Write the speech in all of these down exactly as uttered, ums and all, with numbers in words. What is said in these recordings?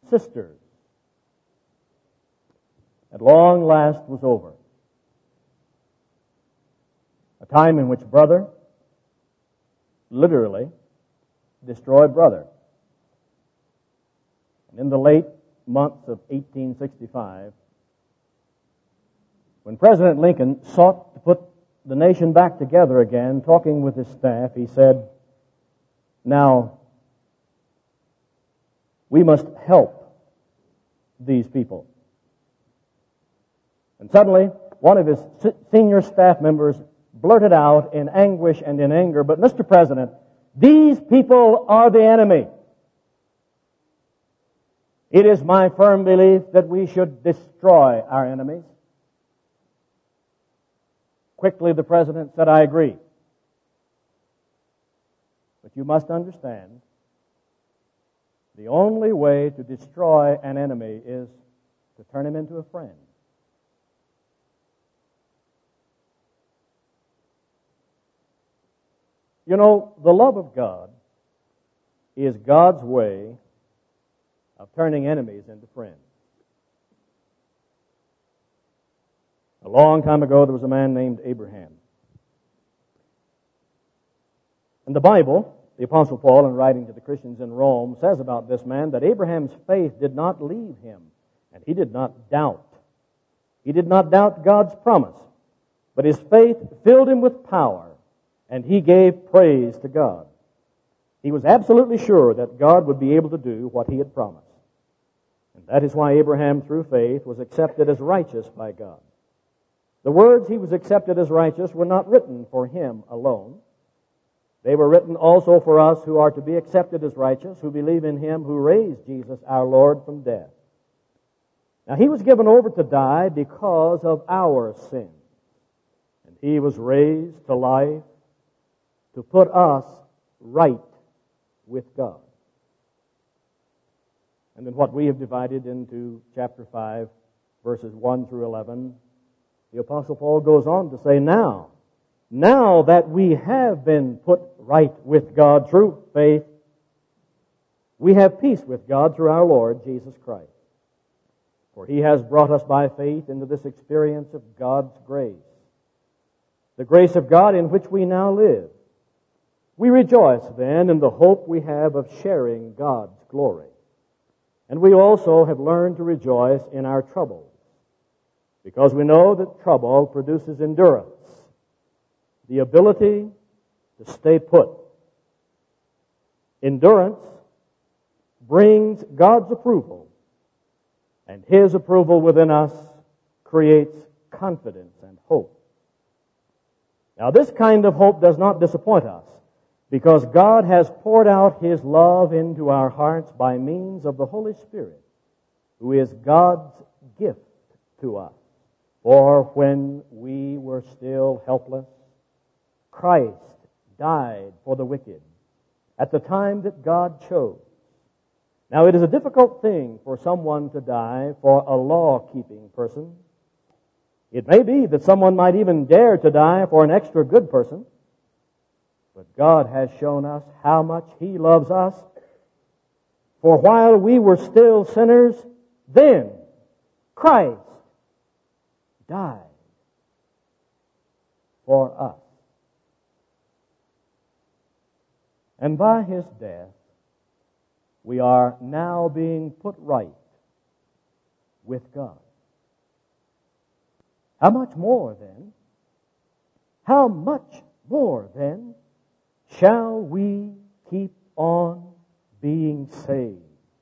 sisters, at long last was over. A time in which brother literally destroyed brother. And in the late months of eighteen sixty-five, when President Lincoln sought to put the nation back together again, talking with his staff, he said, "Now, we must help these people." And suddenly, one of his senior staff members blurted out in anguish and in anger, "But Mister President, these people are the enemy. It is my firm belief that we should destroy our enemies." Quickly, the President said, "I agree. But you must understand, the only way to destroy an enemy is to turn him into a friend." You know, the love of God is God's way of turning enemies into friends. A long time ago, there was a man named Abraham. And the Bible, the Apostle Paul, in writing to the Christians in Rome, says about this man that Abraham's faith did not leave him, and he did not doubt. He did not doubt God's promise, but his faith filled him with power, and he gave praise to God. He was absolutely sure that God would be able to do what he had promised. And that is why Abraham, through faith, was accepted as righteous by God. The words "he was accepted as righteous" were not written for him alone. They were written also for us who are to be accepted as righteous, who believe in him who raised Jesus our Lord from death. Now, he was given over to die because of our sins. And he was raised to life to put us right with God. And then what we have divided into chapter five, verses one through eleven, the Apostle Paul goes on to say, now, now that we have been put right with God through faith, we have peace with God through our Lord Jesus Christ. For he has brought us by faith into this experience of God's grace, the grace of God in which we now live. We rejoice then in the hope we have of sharing God's glory. And we also have learned to rejoice in our troubles, because we know that trouble produces endurance, the ability to stay put. Endurance brings God's approval, and his approval within us creates confidence and hope. Now, this kind of hope does not disappoint us, because God has poured out his love into our hearts by means of the Holy Spirit, who is God's gift to us. For when we were still helpless, Christ died for the wicked at the time that God chose. Now, it is a difficult thing for someone to die for a law-keeping person. It may be that someone might even dare to die for an extra good person. But God has shown us how much he loves us. For while we were still sinners, then Christ died for us. And by his death, we are now being put right with God. How much more then? How much more then shall we keep on being saved?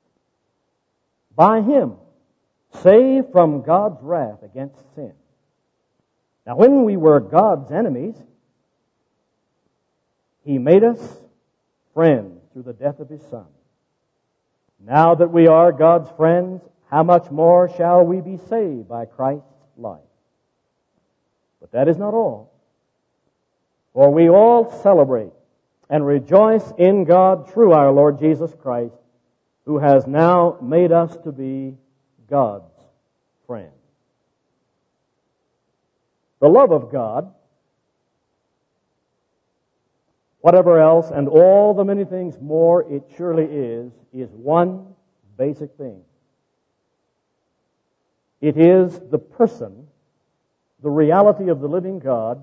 By him, saved from God's wrath against sin. Now, when we were God's enemies, he made us friends through the death of his Son. Now that we are God's friends, how much more shall we be saved by Christ's life? But that is not all. For we all celebrate and rejoice in God through our Lord Jesus Christ, who has now made us to be God's friend. The love of God, whatever else, and all the many things more it surely is, is one basic thing. It is the person, the reality of the living God,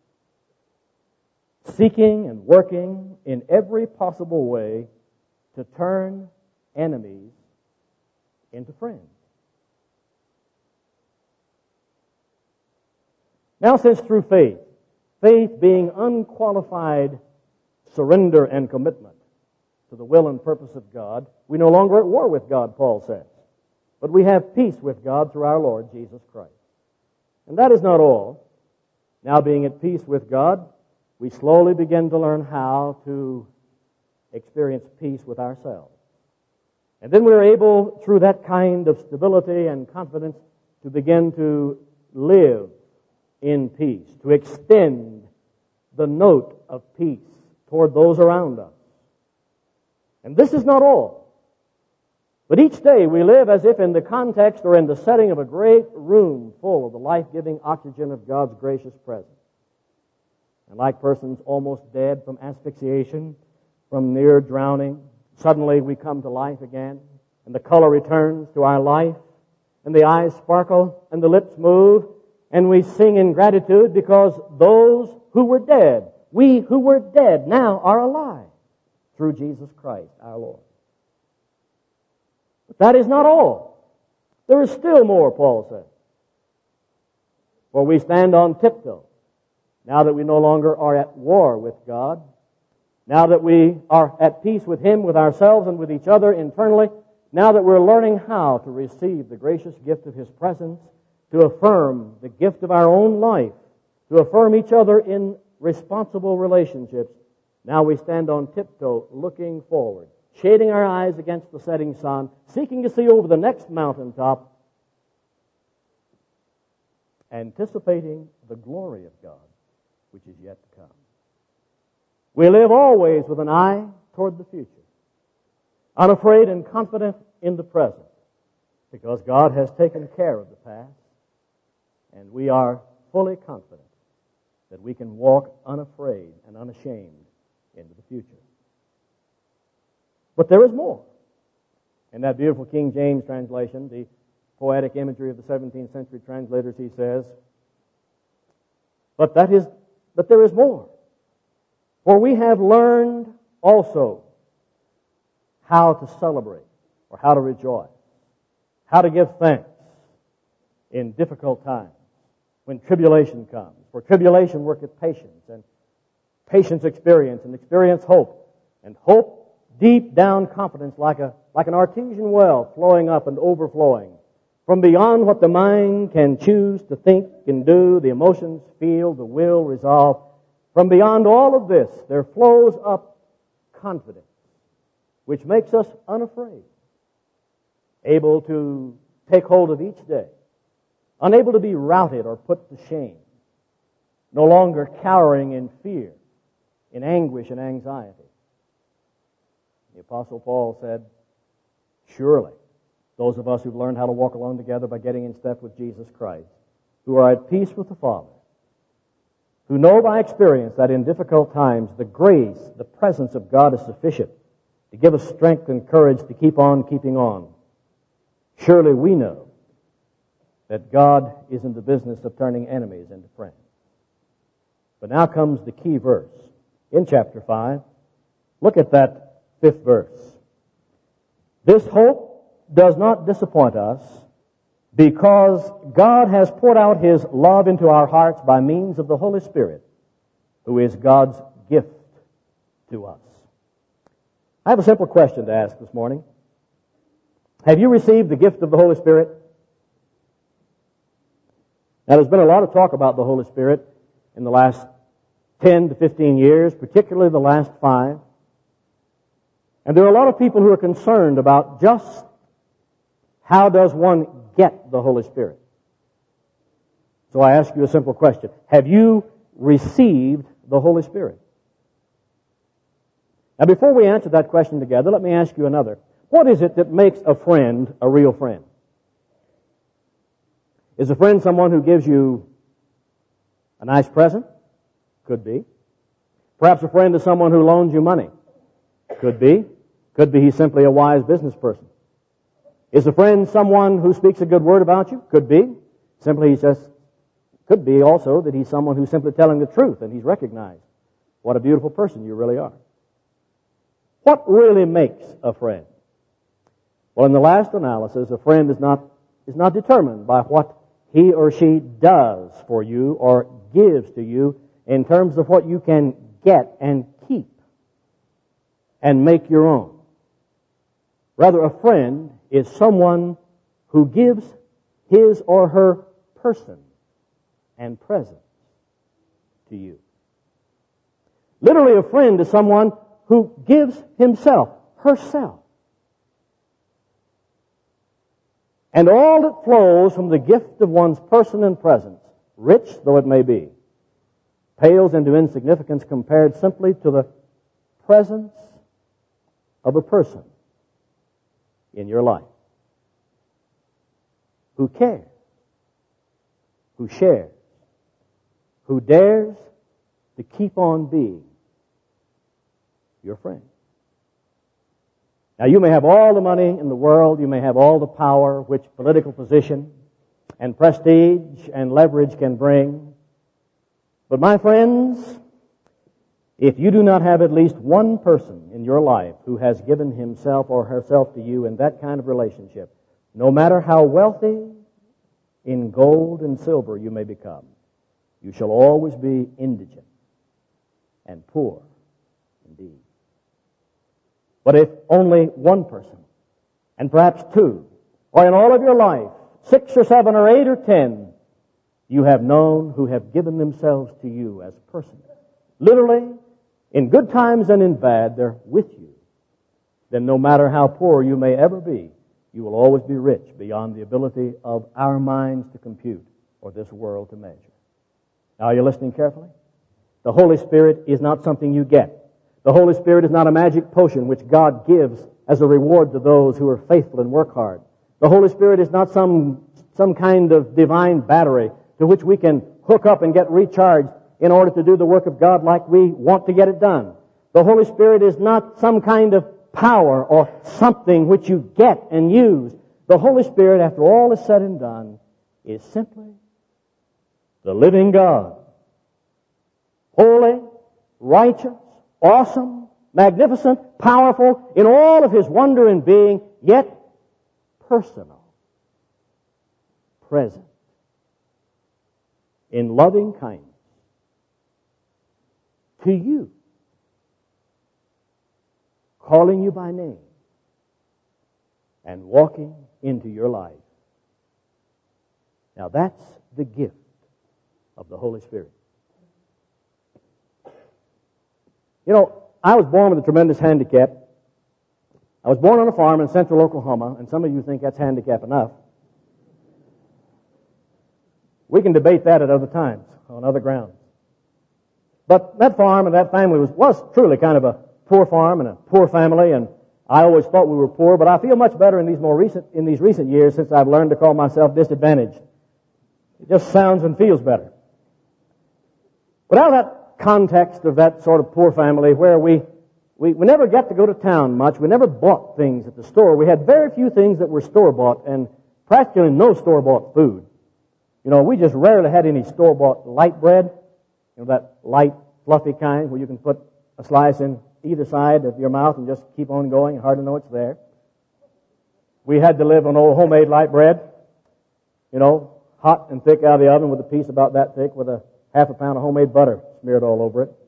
seeking and working in every possible way to turn enemies into friends. Now, since through faith, faith being unqualified surrender and commitment to the will and purpose of God, we no longer at war with God, Paul says, but we have peace with God through our Lord Jesus Christ. And that is not all. Now, being at peace with God, we slowly begin to learn how to experience peace with ourselves. And then we're able, through that kind of stability and confidence, to begin to live in peace, to extend the note of peace toward those around us. And this is not all. But each day we live as if in the context or in the setting of a great room full of the life-giving oxygen of God's gracious presence. And like persons almost dead from asphyxiation, from near drowning, suddenly we come to life again, and the color returns to our life, and the eyes sparkle, and the lips move, and we sing in gratitude because those who were dead, we who were dead now are alive through Jesus Christ our Lord. But that is not all. There is still more, Paul says. For we stand on tiptoe, now that we no longer are at war with God, now that we are at peace with Him, with ourselves, and with each other internally, now that we're learning how to receive the gracious gift of His presence, to affirm the gift of our own life, to affirm each other in responsible relationships, now we stand on tiptoe looking forward, shading our eyes against the setting sun, seeking to see over the next mountaintop, anticipating the glory of God, which is yet to come. We live always with an eye toward the future, unafraid and confident in the present, because God has taken care of the past, and we are fully confident that we can walk unafraid and unashamed into the future. But there is more. In that beautiful King James translation, the poetic imagery of the seventeenth century translators, he says, But that is, but there is more. For we have learned also how to celebrate, or how to rejoice, how to give thanks in difficult times, when tribulation comes. For tribulation worketh patience, and patience experience, and experience hope, and hope deep down confidence like a like an artesian well flowing up and overflowing. From beyond what the mind can choose to think and do, the emotions feel, the will resolve, from beyond all of this, there flows up confidence, which makes us unafraid, able to take hold of each day, unable to be routed or put to shame, no longer cowering in fear, in anguish and anxiety. The Apostle Paul said, surely, those of us who've learned how to walk alone together by getting in step with Jesus Christ, who are at peace with the Father, who know by experience that in difficult times the grace, the presence of God is sufficient to give us strength and courage to keep on keeping on. Surely we know that God is in the business of turning enemies into friends. But now comes the key verse in chapter five. Look at that fifth verse. This hope does not disappoint us because God has poured out His love into our hearts by means of the Holy Spirit, who is God's gift to us. I have a simple question to ask this morning. Have you received the gift of the Holy Spirit? Now, there's been a lot of talk about the Holy Spirit in the last ten to fifteen years, particularly the last five. And there are a lot of people who are concerned about just how does one get the Holy Spirit. So I ask you a simple question. Have you received the Holy Spirit? Now, before we answer that question together, let me ask you another. What is it that makes a friend a real friend? Is a friend someone who gives you a nice present? Could be. Perhaps a friend is someone who loans you money. Could be. Could be he's simply a wise business person. Is a friend someone who speaks a good word about you? Could be. Simply he's just, could be also that he's someone who's simply telling the truth and he's recognized what a beautiful person you really are. What really makes a friend? Well, in the last analysis, a friend is not, is not determined by what he or she does for you or gives to you in terms of what you can get and keep and make your own. Rather, a friend is someone who gives his or her person and presence to you. Literally, a friend is someone who gives himself, herself. And all that flows from the gift of one's person and presence, rich though it may be, pales into insignificance compared simply to the presence of a person in your life who cares, who shares, who dares to keep on being your friend. Now, you may have all the money in the world, you may have all the power which political position and prestige and leverage can bring, but my friends, if you do not have at least one person in your life who has given himself or herself to you in that kind of relationship, no matter how wealthy in gold and silver you may become, you shall always be indigent and poor indeed. But if only one person, and perhaps two, or in all of your life, six or seven or eight or ten, you have known who have given themselves to you as persons, literally, in good times and in bad, they're with you, then no matter how poor you may ever be, you will always be rich beyond the ability of our minds to compute or this world to measure. Now, are you listening carefully? The Holy Spirit is not something you get. The Holy Spirit is not a magic potion which God gives as a reward to those who are faithful and work hard. The Holy Spirit is not some, some kind of divine battery to which we can hook up and get recharged in order to do the work of God like we want to get it done. The Holy Spirit is not some kind of power or something which you get and use. The Holy Spirit, after all is said and done, is simply the living God. Holy, righteous, awesome, magnificent, powerful in all of His wonder and being, yet personal, present, in loving kindness to you, calling you by name and walking into your life. Now that's the gift of the Holy Spirit. You know, I was born with a tremendous handicap. I was born on a farm in central Oklahoma, and some of you think that's handicap enough. We can debate that at other times, on other grounds. But that farm and that family was, was truly kind of a poor farm and a poor family, and I always thought we were poor, but I feel much better in these more recent, in these recent years since I've learned to call myself disadvantaged. It just sounds and feels better. But out of that context of that sort of poor family where we, we, we never got to go to town much, we never bought things at the store. We had very few things that were store-bought and practically no store-bought food. You know, we just rarely had any store-bought light bread, you know, that light, fluffy kind where you can put a slice in either side of your mouth and just keep on going and hardly know it's there. We had to live on old homemade light bread, you know, hot and thick out of the oven with a piece about that thick with a half a pound of homemade butter smeared all over it.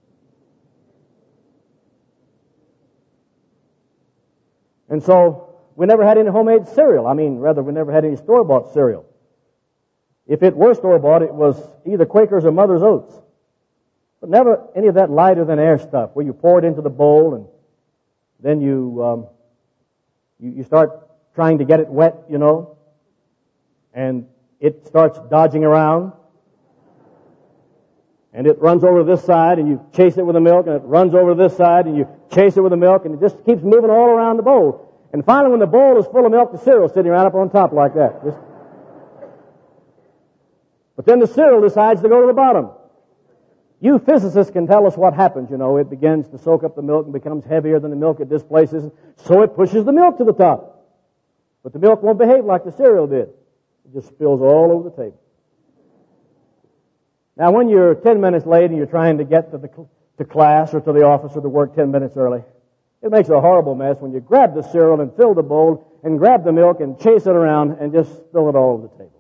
And so we never had any homemade cereal. I mean, rather, we never had any store-bought cereal. If it were store-bought, it was either Quaker's or Mother's Oats. But never any of that lighter-than-air stuff where you pour it into the bowl and then you, um, you you start trying to get it wet, you know, and it starts dodging around. And it runs over to this side, and you chase it with the milk, and it runs over to this side, and you chase it with the milk, and it just keeps moving all around the bowl. And finally, when the bowl is full of milk, the cereal's sitting right up on top like that. Just... But then the cereal decides to go to the bottom. You physicists can tell us what happens, you know. It begins to soak up the milk and becomes heavier than the milk it displaces, so it pushes the milk to the top. But the milk won't behave like the cereal did. It just spills all over the table. Now, when you're ten minutes late and you're trying to get to the to class or to the office or to work ten minutes early, it makes a horrible mess when you grab the cereal and fill the bowl and grab the milk and chase it around and just spill it all over the table.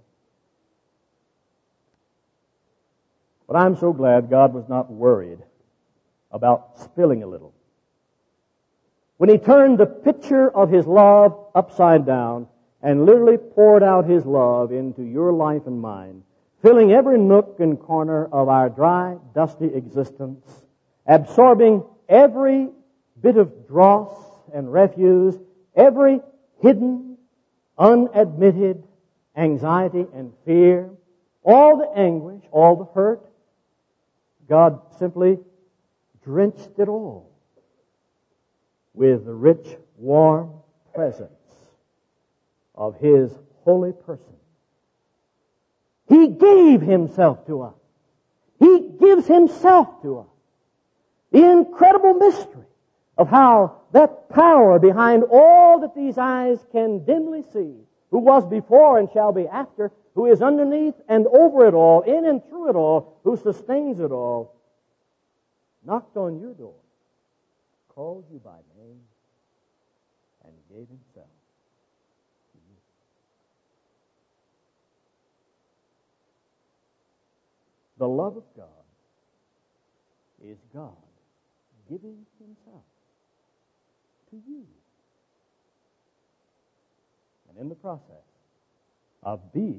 But I'm so glad God was not worried about spilling a little. When He turned the pitcher of His love upside down and literally poured out His love into your life and mine, filling every nook and corner of our dry, dusty existence, absorbing every bit of dross and refuse, every hidden, unadmitted anxiety and fear, all the anguish, all the hurt, God simply drenched it all with the rich, warm presence of His holy person. He gave Himself to us. He gives Himself to us. The incredible mystery of how that power behind all that these eyes can dimly see, who was before and shall be after, who is underneath and over it all, in and through it all, who sustains it all, knocked on your door, called you by name, and gave Himself to you. The love of God is God giving Himself to you. And in the process of being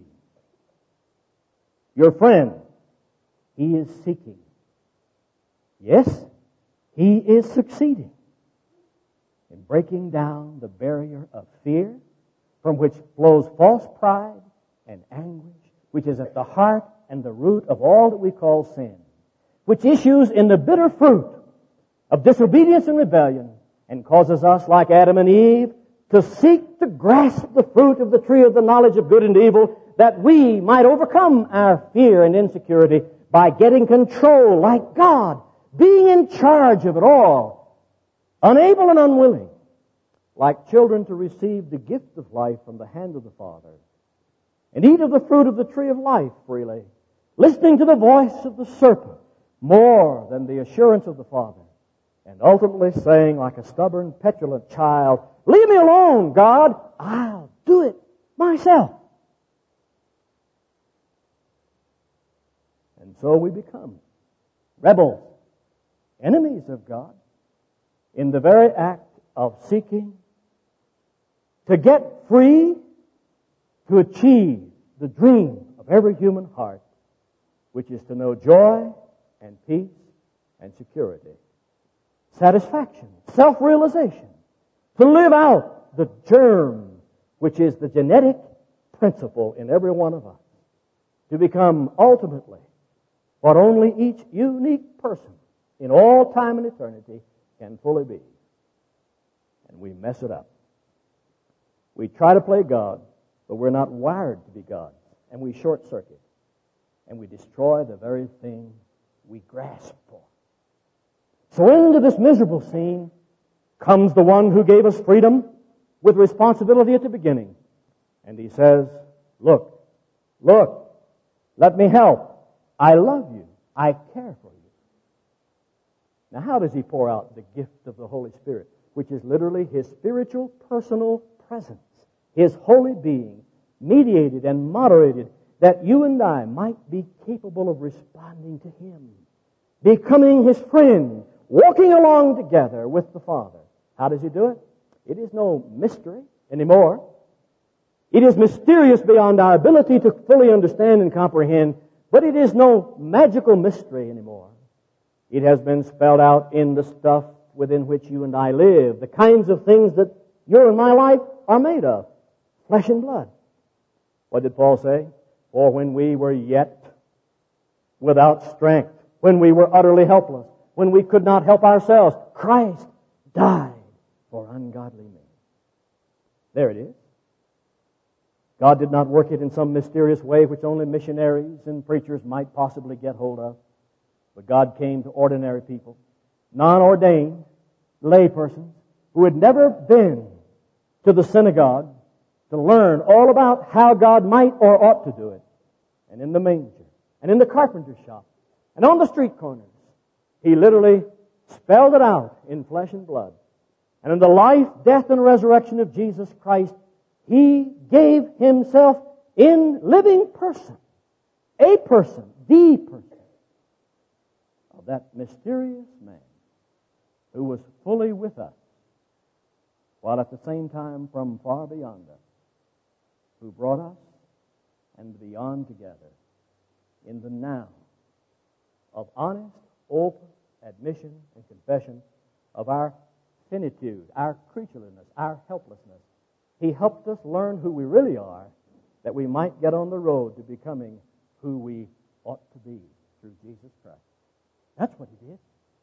your friend, He is seeking. Yes, He is succeeding in breaking down the barrier of fear from which flows false pride and anguish, which is at the heart and the root of all that we call sin, which issues in the bitter fruit of disobedience and rebellion and causes us, like Adam and Eve, to seek to grasp the fruit of the tree of the knowledge of good and evil, that we might overcome our fear and insecurity by getting control like God, being in charge of it all, unable and unwilling, like children to receive the gift of life from the hand of the Father, and eat of the fruit of the tree of life freely, listening to the voice of the serpent more than the assurance of the Father, and ultimately saying, like a stubborn, petulant child, "Leave me alone, God. I'll do it myself." And so we become rebels, enemies of God, in the very act of seeking to get free to achieve the dream of every human heart, which is to know joy and peace and security, satisfaction, self-realization, to live out the germ, which is the genetic principle in every one of us, to become ultimately what only each unique person in all time and eternity can fully be. And we mess it up. We try to play God, but we're not wired to be God. And we short-circuit. And we destroy the very thing we grasp for. So into this miserable scene comes the one who gave us freedom with responsibility at the beginning. And He says, look, look, let me help. I love you. I care for you. Now, how does He pour out the gift of the Holy Spirit, which is literally His spiritual, personal presence, His holy being, mediated and moderated, that you and I might be capable of responding to Him, becoming His friend, walking along together with the Father. How does He do it? It is no mystery anymore. It is mysterious beyond our ability to fully understand and comprehend, but it is no magical mystery anymore. It has been spelled out in the stuff within which you and I live, the kinds of things that your and my life are made of, flesh and blood. What did Paul say? For when we were yet without strength, when we were utterly helpless, when we could not help ourselves, Christ died for ungodly men. There it is. God did not work it in some mysterious way which only missionaries and preachers might possibly get hold of. But God came to ordinary people, non-ordained lay persons who had never been to the synagogue, to learn all about how God might or ought to do it. And in the manger, and in the carpenter's shop, and on the street corners, He literally spelled it out in flesh and blood. And in the life, death, and resurrection of Jesus Christ, He gave Himself in living person, a person, the person of that mysterious man who was fully with us, while at the same time from far beyond us, who brought us and beyond together in the now of honest, open admission and confession of our finitude, our creatureliness, our helplessness. He helped us learn who we really are, that we might get on the road to becoming who we ought to be through Jesus Christ. That's what He did.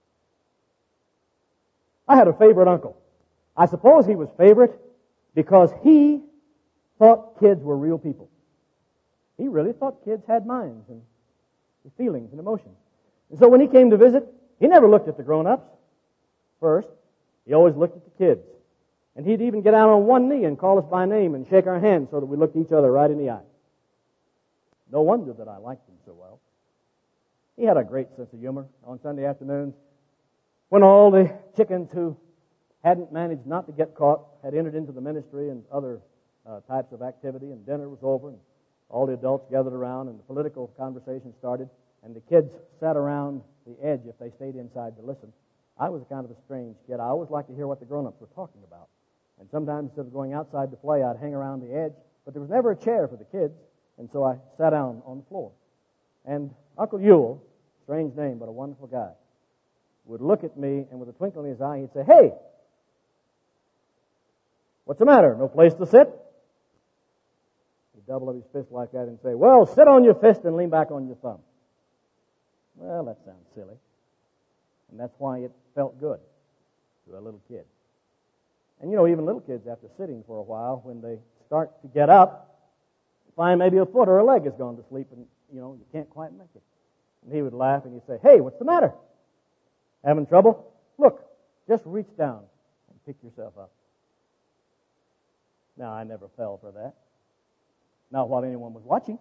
I had a favorite uncle. I suppose he was favorite because he thought kids were real people. He really thought kids had minds and feelings and emotions. And so when he came to visit, he never looked at the grown-ups first. He always looked at the kids. And he'd even get out on one knee and call us by name and shake our hands so that we looked each other right in the eye. No wonder that I liked him so well. He had a great sense of humor on Sunday afternoons when all the chickens who hadn't managed not to get caught had entered into the ministry and other uh, types of activity, and dinner was over, and all the adults gathered around, and the political conversation started, and the kids sat around the edge if they stayed inside to listen. I was kind of a strange kid. I always liked to hear what the grown-ups were talking about. And sometimes instead of going outside to play, I'd hang around the edge. But there was never a chair for the kids, and so I sat down on the floor. And Uncle Ewell, strange name, but a wonderful guy, would look at me, and with a twinkle in his eye, he'd say, "Hey, what's the matter? No place to sit?" He'd double up his fist like that and say, "Well, sit on your fist and lean back on your thumb." Well, that sounds silly. And that's why it felt good to a little kid. And you know, even little kids, after sitting for a while, when they start to get up, find maybe a foot or a leg has gone to sleep, and you know, you can't quite make it. And he would laugh and he'd say, "Hey, what's the matter? Having trouble? Look, just reach down and pick yourself up." Now, I never fell for that. Not while anyone was watching.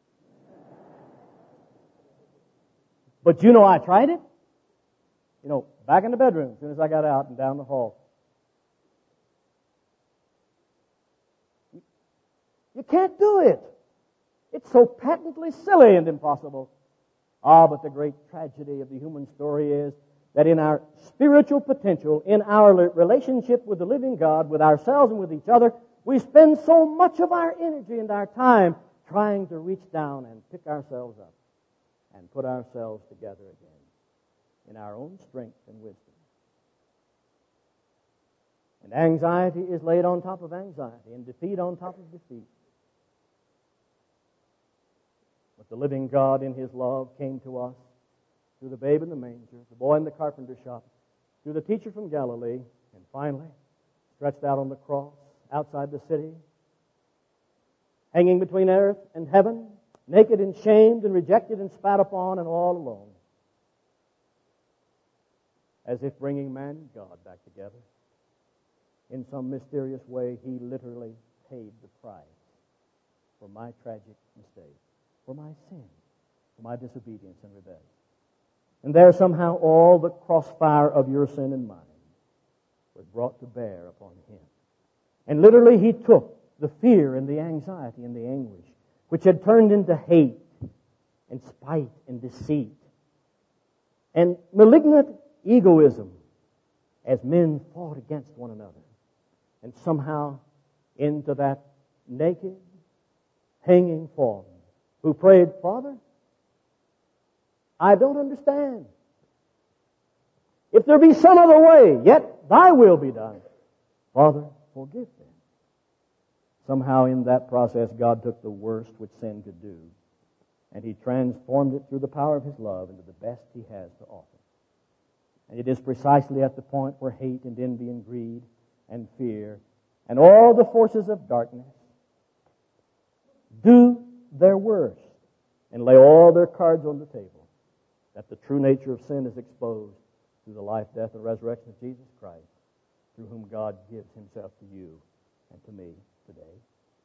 But you know, I tried it. You know, back in the bedroom, as soon as I got out and down the hall. You can't do it. It's so patently silly and impossible. Ah, but the great tragedy of the human story is that in our spiritual potential, in our relationship with the living God, with ourselves and with each other, we spend so much of our energy and our time trying to reach down and pick ourselves up and put ourselves together again in our own strength and wisdom. And anxiety is laid on top of anxiety, and defeat on top of defeat. But the living God in His love came to us through the babe in the manger, the boy in the carpenter's shop, through the teacher from Galilee, and finally stretched out on the cross outside the city, hanging between earth and heaven, naked and shamed and rejected and spat upon and all alone, as if bringing man and God back together. In some mysterious way, He literally paid the price for my tragic mistake, for my sin, for my disobedience and rebellion. And there somehow all the crossfire of your sin and mine was brought to bear upon Him. And literally He took the fear and the anxiety and the anguish, which had turned into hate and spite and deceit and malignant egoism as men fought against one another, and somehow into that naked, hanging form who prayed, "Father, I don't understand. If there be some other way, yet Thy will be done. Father, forgive them." Somehow in that process, God took the worst which sin could do, and He transformed it through the power of His love into the best He has to offer. And it is precisely at the point where hate and envy and greed and fear and all the forces of darkness do their worst and lay all their cards on the table, that the true nature of sin is exposed through the life, death, and resurrection of Jesus Christ, through whom God gives Himself to you and to me today.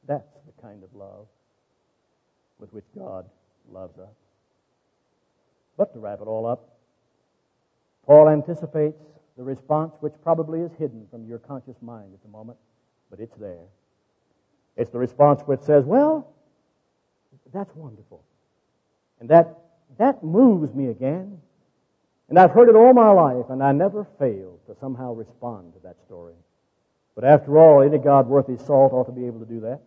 That's the kind of love with which God loves us. But to wrap it all up, Paul anticipates the response which probably is hidden from your conscious mind at the moment, but it's there. It's the response which says, well, that's wonderful. And that that moves me again. And I've heard it all my life, and I never fail to somehow respond to that story. But after all, any God worth his salt ought to be able to do that.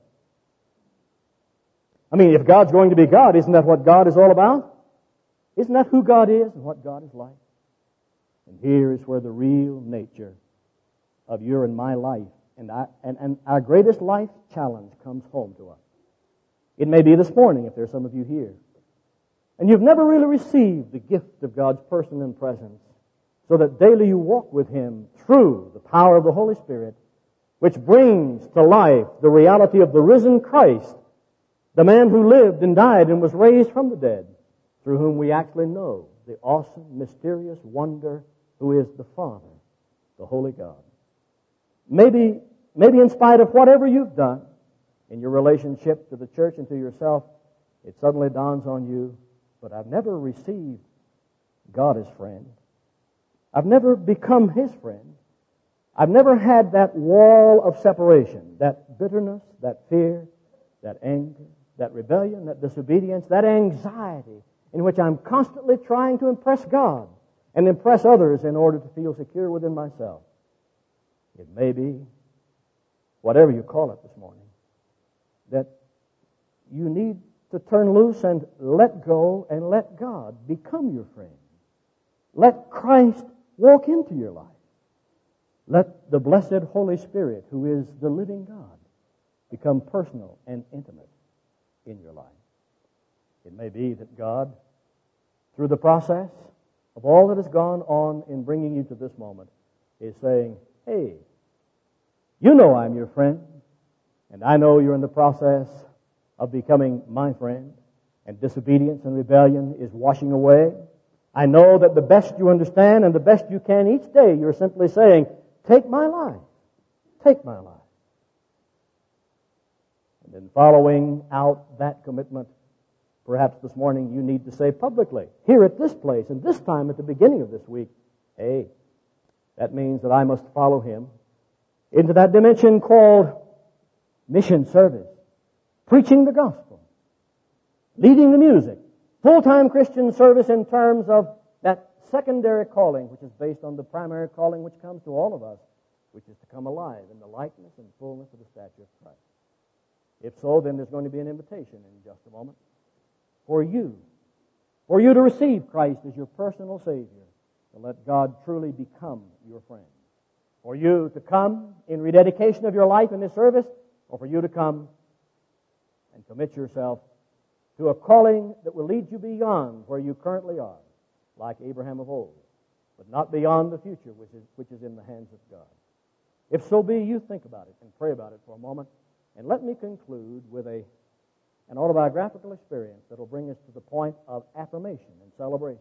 I mean, if God's going to be God, isn't that what God is all about? Isn't that who God is and what God is like? And here is where the real nature of your and my life and, I, and, and our greatest life challenge comes home to us. It may be this morning if there's some of you here. And you've never really received the gift of God's person and presence, so that daily you walk with Him through the power of the Holy Spirit, which brings to life the reality of the risen Christ, the man who lived and died and was raised from the dead, through whom we actually know the awesome, mysterious wonder who is the Father, the Holy God. Maybe, maybe in spite of whatever you've done in your relationship to the church and to yourself, it suddenly dawns on you, but I've never received God as friend. I've never become His friend. I've never had that wall of separation, that bitterness, that fear, that anger, that rebellion, that disobedience, that anxiety in which I'm constantly trying to impress God and impress others in order to feel secure within myself. It may be, whatever you call it this morning, that you need to turn loose and let go and let God become your friend. Let Christ walk into your life. Let the blessed Holy Spirit, who is the living God, become personal and intimate in your life. It may be that God, through the process of all that has gone on in bringing you to this moment, is saying, hey, you know I'm your friend, and I know you're in the process of becoming my friend, and disobedience and rebellion is washing away. I know that the best you understand and the best you can each day, you're simply saying, take my life. Take my life. And then following out that commitment, perhaps this morning you need to say publicly, here at this place and this time at the beginning of this week, hey, that means that I must follow Him into that dimension called mission service, preaching the gospel, leading the music, full-time Christian service in terms of that secondary calling, which is based on the primary calling which comes to all of us, which is to come alive in the likeness and fullness of the stature of Christ. If so, then there's going to be an invitation in just a moment for you, for you to receive Christ as your personal Savior, to let God truly become your friend, for you to come in rededication of your life in this service, or for you to come and commit yourself to a calling that will lead you beyond where you currently are, like Abraham of old, but not beyond the future which is, which is in the hands of God. If so be, you think about it and pray about it for a moment, and let me conclude with a an autobiographical experience that will bring us to the point of affirmation and celebration.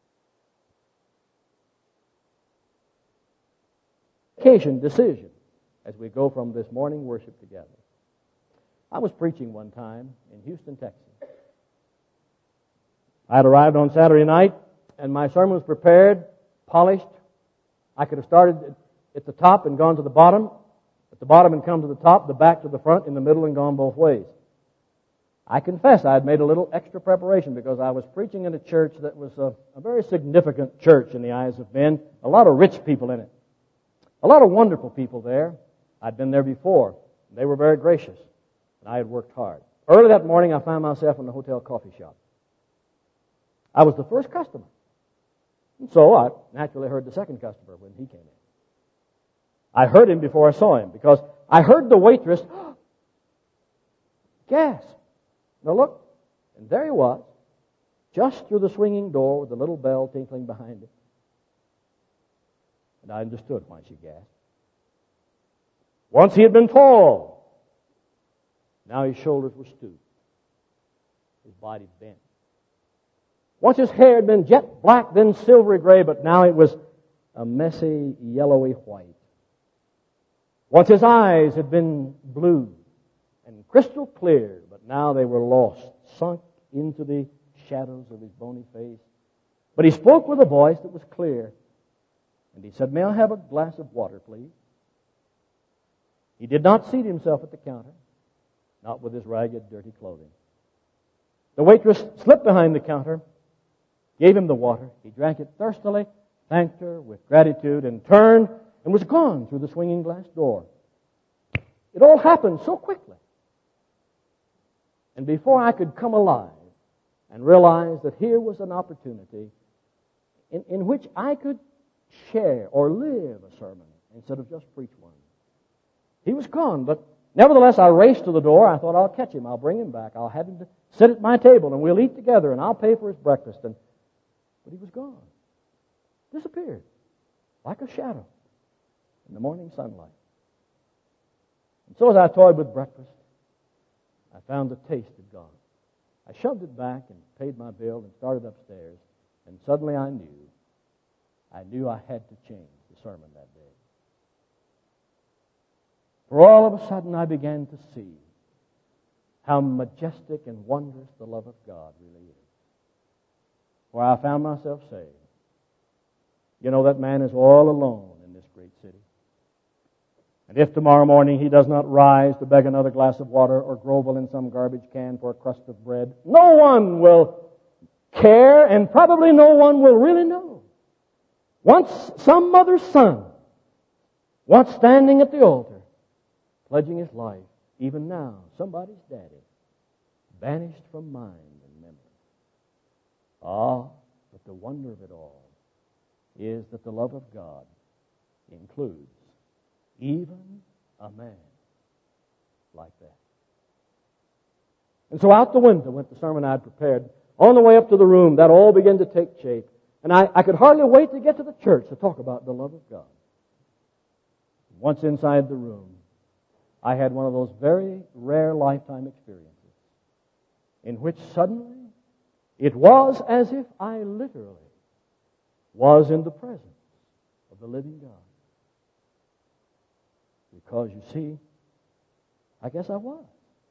Occasion, decision, as we go from this morning worship together. I was preaching one time in Houston, Texas. I had arrived on Saturday night, and my sermon was prepared, polished. I could have started at the top and gone to the bottom, at the bottom and come to the top, the back to the front, in the middle and gone both ways. I confess I had made a little extra preparation because I was preaching in a church that was a, a very significant church in the eyes of men, a lot of rich people in it, a lot of wonderful people there. I'd been there before. They were very gracious, and I had worked hard. Early that morning, I found myself in the hotel coffee shop. I was the first customer. And so I naturally heard the second customer when he came in. I heard him before I saw him because I heard the waitress gasp. Now look, and there he was, just through the swinging door with the little bell tinkling behind it. And I understood why she gasped. Once he had been tall. Now his shoulders were stooped. His body bent. Once his hair had been jet black, then silvery gray, but now it was a messy, yellowy white. Once his eyes had been blue and crystal clear, but now they were lost, sunk into the shadows of his bony face. But he spoke with a voice that was clear. And he said, "May I have a glass of water, please?" He did not seat himself at the counter, not with his ragged, dirty clothing. The waitress slipped behind the counter, gave him the water. He drank it thirstily, thanked her with gratitude, and turned and was gone through the swinging glass door. It all happened so quickly. And before I could come alive and realize that here was an opportunity in, in which I could share or live a sermon instead of just preach one, he was gone. But nevertheless, I raced to the door. I thought, I'll catch him. I'll bring him back. I'll have him to sit at my table, and we'll eat together, and I'll pay for his breakfast. And But he was gone. Disappeared. Like a shadow in the morning sunlight. And so as I toyed with breakfast, I found the taste had gone. I shoved it back and paid my bill and started upstairs. And suddenly I knew, I knew I had to change the sermon that day. For all of a sudden I began to see how majestic and wondrous the love of God really is. For I found myself saying, you know, that man is all alone in this great city. And if tomorrow morning he does not rise to beg another glass of water or grovel in some garbage can for a crust of bread, no one will care, and probably no one will really know. Once some mother's son, once standing at the altar, pledging his life, even now, somebody's daddy, banished from mind and memory. Ah, but the wonder of it all is that the love of God includes even a man like that. And so out the window went the sermon I'd prepared. On the way up to the room, that all began to take shape. And I, I could hardly wait to get to the church to talk about the love of God. Once inside the room, I had one of those very rare lifetime experiences in which suddenly it was as if I literally was in the presence of the living God. Because, you see, I guess I was.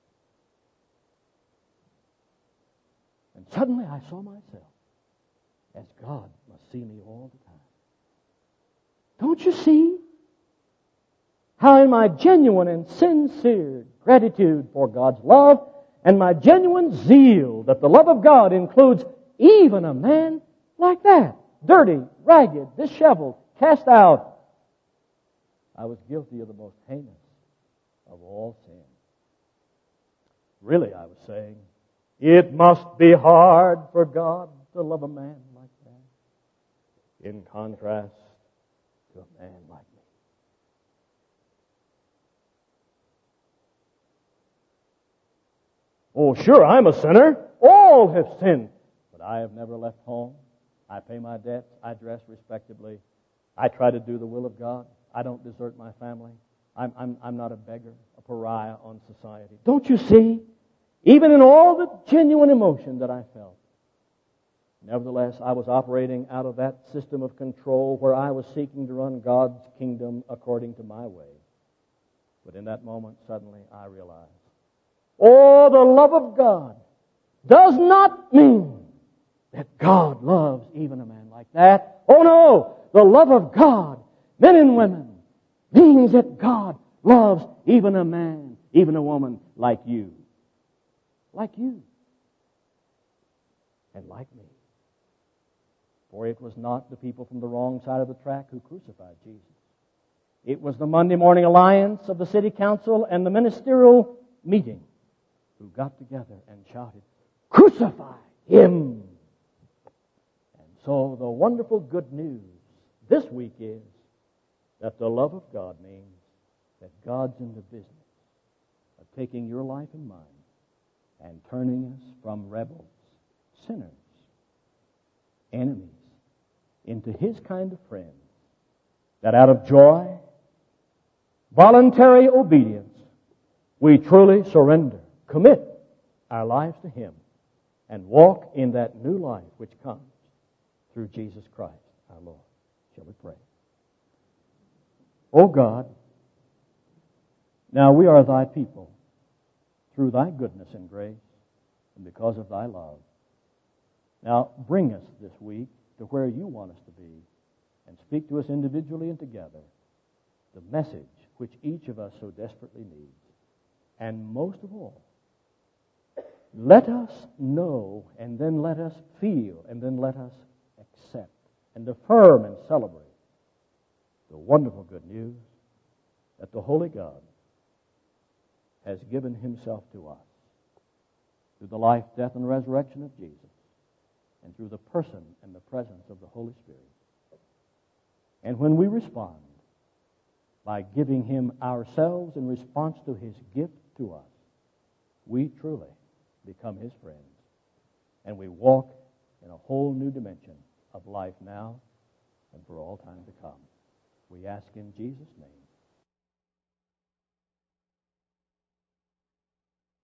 And suddenly I saw myself as God must see me all the time. Don't you see how in my genuine and sincere gratitude for God's love and my genuine zeal that the love of God includes even a man like that, dirty, ragged, disheveled, cast out, I was guilty of the most heinous of all sin. Really, I was saying, it must be hard for God to love a man like that, in contrast to a man like me. Oh, sure, I'm a sinner. All have sinned. But I have never left home. I pay my debts. I dress respectably. I try to do the will of God. I don't desert my family. I'm, I'm, I'm not a beggar, a pariah on society. Don't you see? Even in all the genuine emotion that I felt, nevertheless, I was operating out of that system of control where I was seeking to run God's kingdom according to my way. But in that moment, suddenly, I realized, oh, the love of God does not mean that God loves even a man like that. Oh, no! The love of God, men and women, means that God loves even a man, even a woman like you. Like you. And like me. For it was not the people from the wrong side of the track who crucified Jesus. It was the Monday morning alliance of the city council and the ministerial meeting who got together and shouted, "Crucify him!" And so the wonderful good news this week is that the love of God means that God's in the business of taking your life and mine and turning us from rebels, sinners, enemies, into His kind of friends, that out of joy, voluntary obedience, we truly surrender, commit our lives to Him, and walk in that new life which comes through Jesus Christ our Lord. Shall we pray? O God, now we are Thy people through thy goodness and grace and because of thy love. Now, bring us this week to where you want us to be and speak to us individually and together the message which each of us so desperately needs. And most of all, let us know and then let us feel and then let us accept and affirm and celebrate the wonderful good news that the Holy God has given himself to us through the life, death, and resurrection of Jesus and through the person and the presence of the Holy Spirit. And when we respond by giving him ourselves in response to his gift to us, we truly become his friends, and we walk in a whole new dimension of life now and for all time to come. We ask in Jesus' name.